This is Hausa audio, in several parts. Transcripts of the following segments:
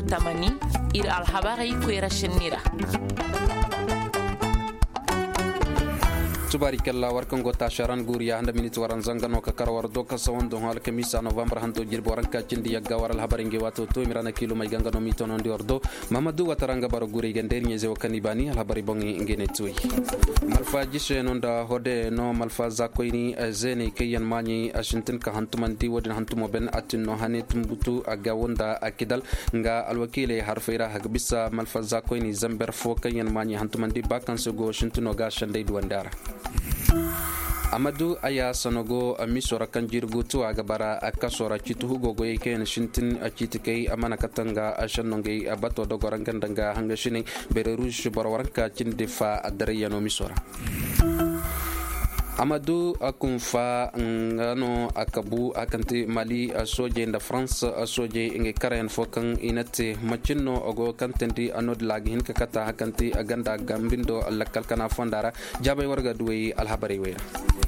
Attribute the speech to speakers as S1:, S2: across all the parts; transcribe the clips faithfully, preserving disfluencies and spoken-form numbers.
S1: tamani ir alhabari ko rashinira
S2: tubarikalla warkan gota sharan guriya handa minit waran zangano ka karawar doka sawon don hal kamisa november hanto jirbo ranka cindi yagga waral habaringe wato to mirana kilo may gangano mitono ndi ordo mamadu wataranga baro guri gandel nyeze wakani bani al habari bongi ngene tuy malfa jishe nonda hode no malfa zakoini zeni kayan mani ashintin ka hantumandi wadin hantumo ben atinno hane tumbutu aga wonda akidal nga alwakile harfeira hagbisa malfa zakoini zamber fo kayan mani hantumandi bakan sugo shintuno ga shande duwandara Amadou aya sanogo misora kanjirgu tu agabara akasora citu gogo yeken shintin citikei amana katanga ashanonge abato dogorangandanga hangashini bere rouge borwaranka cindifa adariyano misora Amadou akumfa ngano akabu akanti Mali soje nda France soje nge karayan fokan inate machino ogo kantendi anod lagi hin kakata akanti aganda gambindo lakal kana fondara jabay warga duwe alhabari wera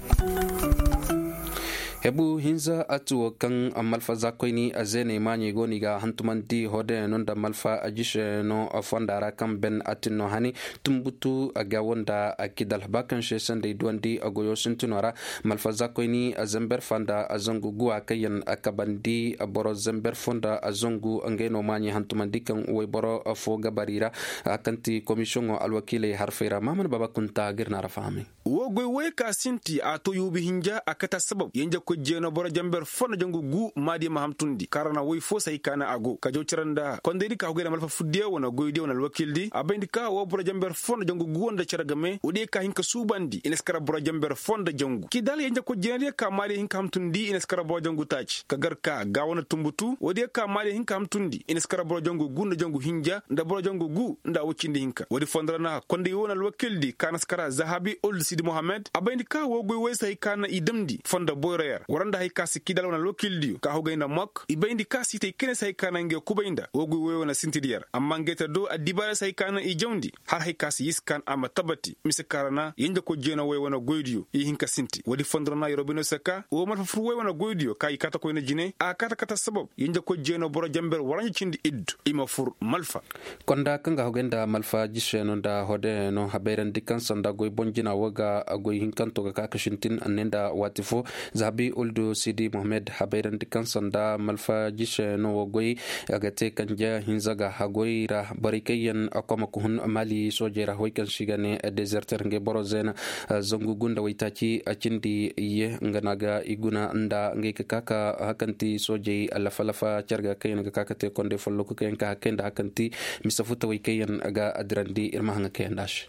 S2: hebu hinza atu kan malfa zakoini azene mani goniga hantumandi hode nonda malfa ajishe no fondara kan ben atino hani tumbutu agawonda akidal bakan she sande duandi agoyo sintunora malfa zakoini azember fanda azongu gua kayan akabandi boro zember fonda azongu angeno mani hantumandi kan way boro fo gabarira akanti commission alwakile harfira maman baba kunta girna rafahami
S3: wogoy way ka sinti ato yubi hinja akata sabab yenja ko jeno boro jamber fona jangu gu madi ma hamtundi karana way fo say kana ago ka jowtiranda kondedi ka hoyna malfa fudde wona goyde wona wakildi abendi ka wo boro jamber fona jangu gu wonda ceragame odi ka hinka subandi ineskara boro jamber fonda jangu kidal yenja ko jeno ka madi hinka hamtundi ineskara boro jangu taci ka garka ga wona tumbutu odi ka madi hinka hamtundi ineskara boro jangu gu jangu hinja nda boro jangu gu nda wucindi hinka wodi fondrana kondi wona wakildi kana skara zahabi old sidi mohammed abendi ka wo goy way say kana idamdi fonda boyrer waranda hay kasi kidal wona lokildi ka hogayna mok ibendi kasi te kene say kana nge kubayda wogu wona sintidiyar amma ngeta do adibara say kana i jawndi har hay kasi yiskan ama tabati misakarana yende ko jeno way wona goydiyo i hinka sinti wadi fondrana yorobino saka o mal fu way wona goydiyo kay kata ko ina jine a kata kata sabab yende ko jeno boro jamber waranyi cindi iddu ima fur malfa
S2: konda kanga hogenda malfa jisheno da hode no haberen dikan sanda goy bonjina waga agoy hinkanto ka kashintin anenda watifo zabi uldu sidi mohammed habairan dikan sanda malfa jishe no goy agate kanja hinzaga hagoira barikayan akoma kuhun mali sojera hoykan shigane deserter nge borozen zongu gunda waitachi achindi ye nganaga iguna nda nge kaka hakanti soje alafalafa charga kayan kaka te konde follo ko kayan ka kenda hakanti misafuta waykayan aga adrandi irma hanga kayandash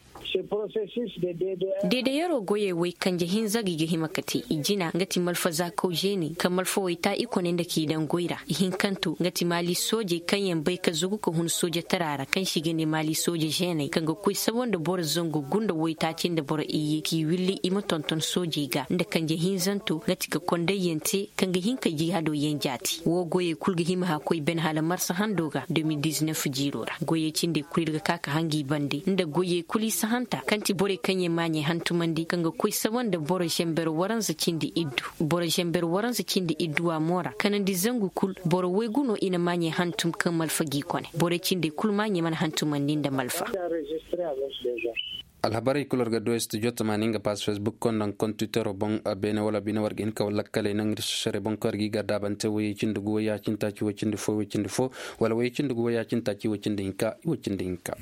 S4: dede yaro goye wai kanje hin zagi ge himakati ijina ngati malfa za ko jeni kan malfa wai ta iko ne da ke dan goira hin kanto ngati mali soje kan yan bai ka zugu ko hun soje tarara kan shige ne mali soje jeni kan ga koi sabon da bor zongo gunda wai ta cin da bor iye ki willi ima tonton soje ga da kanje hin zanto ngati ka konde yente kan ga hin ka ji hado yen jati wo goye kulga hima ha koi ben hala marsa handoga deux mille dix-neuf jirora goye cin da kuirga kaka hangi bande inda goye kuli sa hanta kanti bore kanye manye hantumandi kanga koi sabon da bore shember waranza cindi iddu bore shember waranza cindi iddu wa mora kanandi zangu kul bore weguno ina manye hantum kan malfa gikone bore cindi kul manye man hantumandi da malfa
S2: alhabari kulorga do studio tamaninga pas facebook kon nan kon twitter bon bene wala bine warga in ka wala kale nan shere bon kor gi gadda bante way cindugo ya cinta ci way cindu fo way cindu fo wala way cindugo ya cinta ci way cindu inka way cindu inka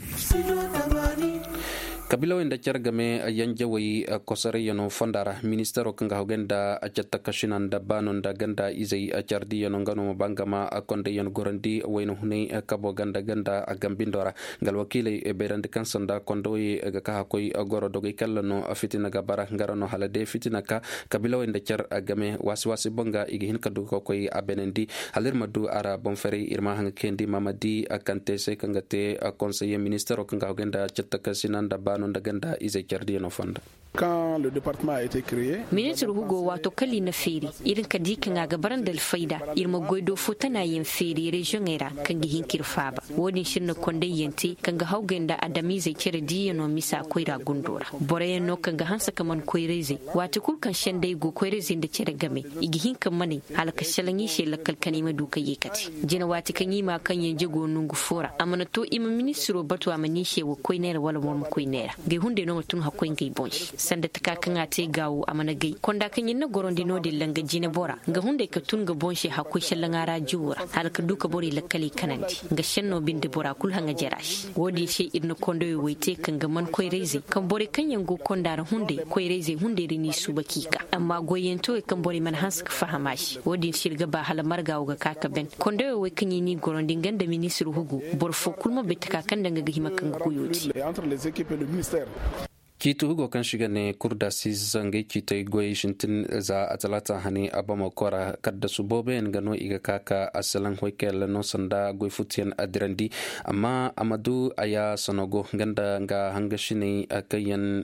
S2: kabila wenda chargame yanja way kosare yano fondara ministero kanga hogenda achatta kashinan da banon da ganda izai achardi yano ngano bangama akonde yano gorandi wayno hunay kabo ganda ganda agambindora gal wakile e berande kansanda kondoy ga ka koy goro dogay kallano fitina ga bara ngarano halade fitina ka kabila wenda char agame waswasi bonga igi hin kadu ko koy abenendi halir madu ara bonferi irma hanga kendi mamadi akante se kangate conseiller ministero kanga hogenda achatta kashinan da non da ganda izai jardi no fonda
S5: Quand le département a été créé,
S4: ministre Hugo wato kali na feri irin ka dikan ga gabaran dal faida irma goido fotana yin feri region era kan gi hinkir faba wodin shirna konde yenti kan ga haugenda adami zai kira diya no misa koira gundura bore no kan ga hansa kaman koireze wato kul kan shende go koireze da kira game igi hinkan mane halaka shalangi she lakal kanima duka yekati jina wati kan yi ma kan yin jego nungu fora amana to ima ministro batu amani she wo koinera wala mo koinera ge hunde no tun hakoin gai bonshi sanda taka kan ate gawo amana gai konda kan yin na gorondi no de langa jina bora ga hunde ka tun ga bonshi hakoi shallangara juura halaka duka bori lakali kanandi ga shanno binde bora kul hanga jarash wodi she irna kondo wete kan ga man koireze kan bori kan yango kondara hunde koireze hunde rini subakika amma goyento e kan bori man hanska fahamashi wodi shirga ba hala marga ga kaka ben kondo we kan yini gorondi ganda ministru hugu bor fo kulma betaka kan danga ga himakan goyoti
S5: entre les équipes et le ministère.
S2: Kitu hugo kan shiga ne kurda sis zangai kita goyi shintin za atalata hani abama kora kadda subobe ngano iga kaka asalan hoikel no sanda goyi futian adirandi amma amadu aya sonogo ganda nga hangashini akayan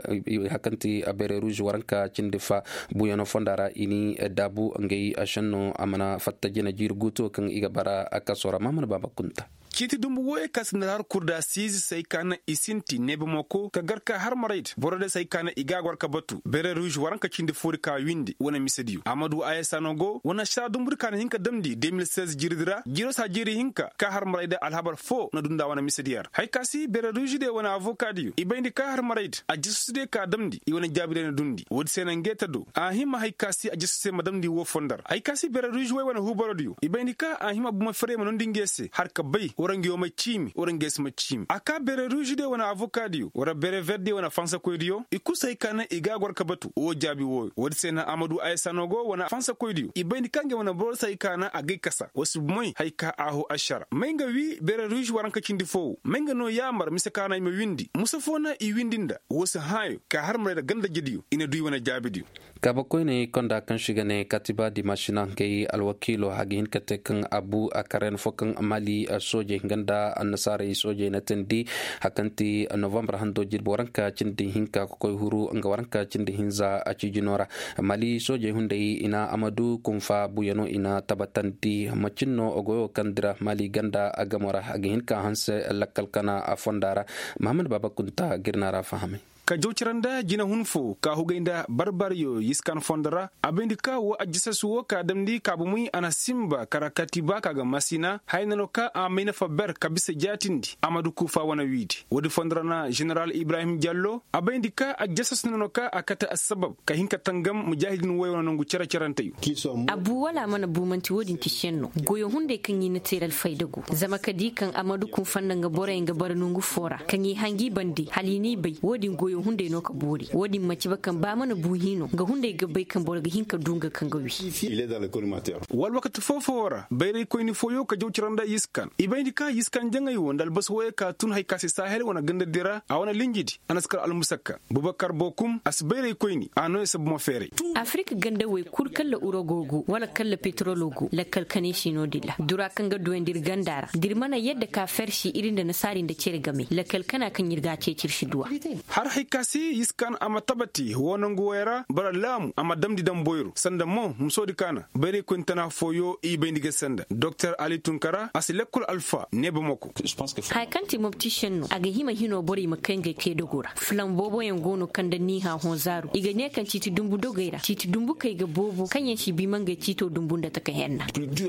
S2: hakanti abere rouge waranka cindifa buyano fondara ini dabu ngai ashanno amana fattajina jirguto kan iga bara akasora mamana baba kunta
S3: kiti dumbu woye kasnarar kurda sizi sai kana isinti nebe moko ka garka har marait borode sai kana igagwar ka batu bere rouge waranka cindi furi ka windi wona misediyo amadu ayasanogo wona sha dumbur kana hinka damdi deux mille seize jirdira jiro sa jiri hinka ka har marait alhabar fo na dunda wona misediyar hay kasi bere rouge de wona avocado ibayndi ka har marait a jisude ka damdi i wona jabire na dundi wodi sena ngeta do a hima hay kasi a jisude madamdi wo fondar hay kasi bere rouge way wona huborodiyo ibayndi ka a hima buma fere mo non dingese har ka bay orangi oma chimi oranges ma chimi aka bere rouge de wana avocado wara bere verde wana fansa koidio ikusa ikana iga gor kabatu o jabi wo wodi sena amadu aysanogo wana fansa koidio ibani kange wana borsa ikana agi kasa wasu moy hayka aho ashara menga wi bere rouge waranka cindi fo menga no yamar misakana ima windi musafona i windinda wasu hayo ka harmare da ganda jidiyo ina duyi wana jabi diyo
S2: kabakoyne konda kan shigane katiba di mashina ngai alwakilo hagin katekan abu akaren fokan mali soje ganda annasare soje na tendi hakanti november hando jirbo ranka cindi hinka koy huru nga waranka cindi hinza a cijinora mali soje hunde ina amadu kumfa buyano ina tabatanti machinno ogoyo kandira mali ganda agamora hagin ka hanse lakkal kana afondara muhammad baba kunta girnara fahame
S3: ka jawciranda jina hunfo ka hugainda barbaryo yiskan fondara abendi ka wo ajisa suwo ka damdi ka bumui ana simba karakati ba ka ga masina haynano ka amina faber kabisa jatindi amadu kufa wana widi wodi fondrana general ibrahim diallo abendi ka ajisa sunano ka akata asbab ka hinka tangam mujahidin woyona nongu cera cerantayu
S4: abu wala mana bumanti wodin tishenno goyo hunde kan yina teral faydago zama kadi kan amadu kufa nanga bore nga barnungu fora kan yi hangi bandi halini bai wodin goyo hunde no ka bori wodi maci bakan ba mana buhino ga hunde ga bai kan borga hinka dunga kan gawi
S5: il est dans le collimateur
S3: wal wakati fofora bayre ko ni foyo ka jawciranda yiskan ibayndi ka yiskan jangay wondal bas woye ka tun hay kasi sahel wana ganda dira a wana linjidi anaskar al musakka bubakar bokum as bayre ko ni ano sab mo fere
S4: afrika ganda way kur kala urogogo wala kala petrologo la kalkane shino dilla dura kan ga duwendir gandara dirmana yadda ka fershi irin da nasarin da cire game la kalkana kan yirga ce cirshi duwa
S3: har hay kasi yiskan ama tabati wono nguwera bara lamu ama damdi dam boyru sanda mo musodi kana bari kuntana foyo i bendige sanda dr ali tunkara asilekul alfa nebe moko
S4: hay kanti moptician no aga hima hino bori makenge ke dogora flam bobo yan gono kanda ni ha honzaru iga ne kan titi dumbu dogaira titi dumbu kai ga bobo kanyen shi bi manga tito dumbu da taka henna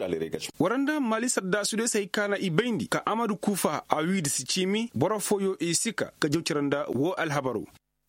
S3: waranda mali sadda su de sai kana i bendi ka amadu kufa a widi si chimi bora foyo e sika ka jawciranda wo alhabaru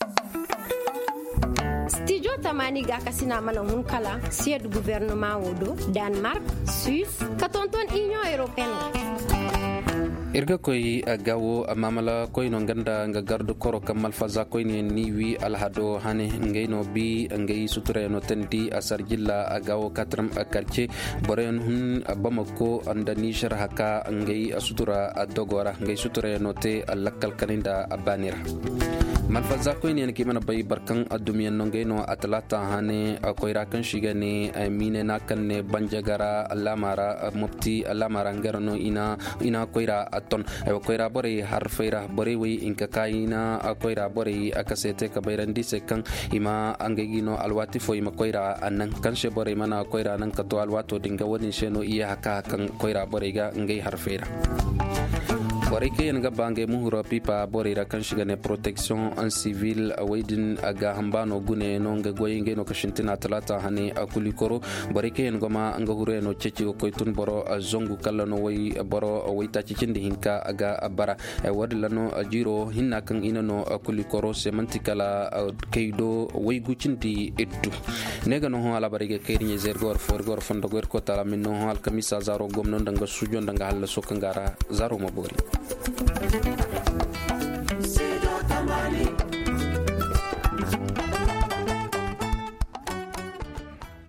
S6: studio tamani ga kasina mana hun kala sied gouvernement wodo Denmark Suisse katonton Union Européenne
S2: irga koy gawo mamala koy no ganda nga gardu koro kamal faza koy ni niwi alhado hane ngeyno bi ngey suture no tendi asarjilla gawo katram quartier boren hun bamako anda niger haka ngey sutura dogora ngey suture no te lakkal kaninda abanira malfaza koy ni ki mana bay barkan adumiyan no ngeyno atlata hane koy rakan shigane mine nakan ne banjagara alamara mufti alamara ngarno ina ina koyra ton ay koyra bore har feira bore wi inka kaina koyra bore akasete ka bayrandi se kan ima angegino alwati fo ima koyra anan kan she bore mana koyra nan ka to alwato dinga woni sheno iya haka kan koyra bore ga ngai har feira bore ke nga bange muhura pipa bore ra kan shiga ne protection en civil awaidin aga hambano gune no nga goyinge no kashintina talata hani akuli koro bore ke nga ma nga hure no ceci ko koytun boro zongu kala no way boro wayta cicindi hinka aga bara e wadlano jiro hinna kan ina no akuli koro semantikala kaydo way gucindi eddu nega no hala bare ke kayri zergor for gor fondo gor ko tala min no hal kamisa zaro gomno ndanga sujo ndanga hal sokangara zaro mabori